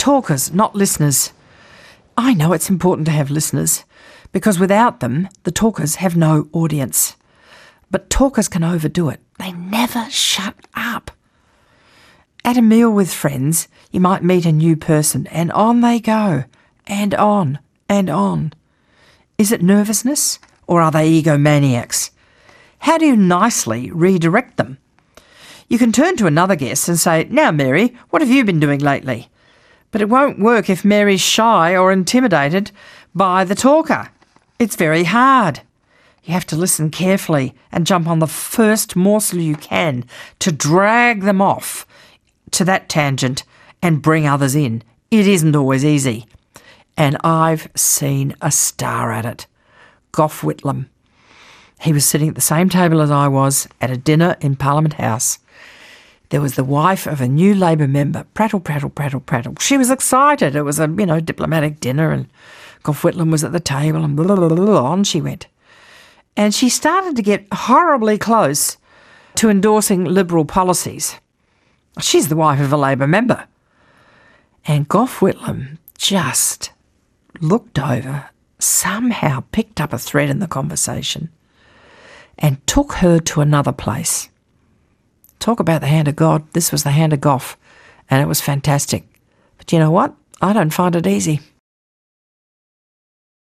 talkers, not listeners. I know it's important to have listeners because without them, the talkers have no audience. But talkers can overdo it. They never shut up. At a meal with friends, you might meet a new person and on they go, and on and on. Is it nervousness or are they egomaniacs? How do you nicely redirect them? You can turn to another guest and say, "Now, Mary, what have you been doing lately?" But it won't work if Mary's shy or intimidated by the talker. It's very hard. You have to listen carefully and jump on the first morsel you can to drag them off to that tangent and bring others in. It isn't always easy. And I've seen a star at it. Gough Whitlam. He was sitting at the same table as I was at a dinner in Parliament House. There was the wife of a new Labor member. Prattle, prattle, prattle, prattle. She was excited. It was a, diplomatic dinner and Gough Whitlam was at the table and blah, blah, blah, blah, on she went. And she started to get horribly close to endorsing Liberal policies. She's the wife of a Labor member. And Gough Whitlam just looked over, somehow picked up a thread in the conversation and took her to another place. Talk about the hand of God. This was the hand of Gough, and it was fantastic. But you know what? I don't find it easy.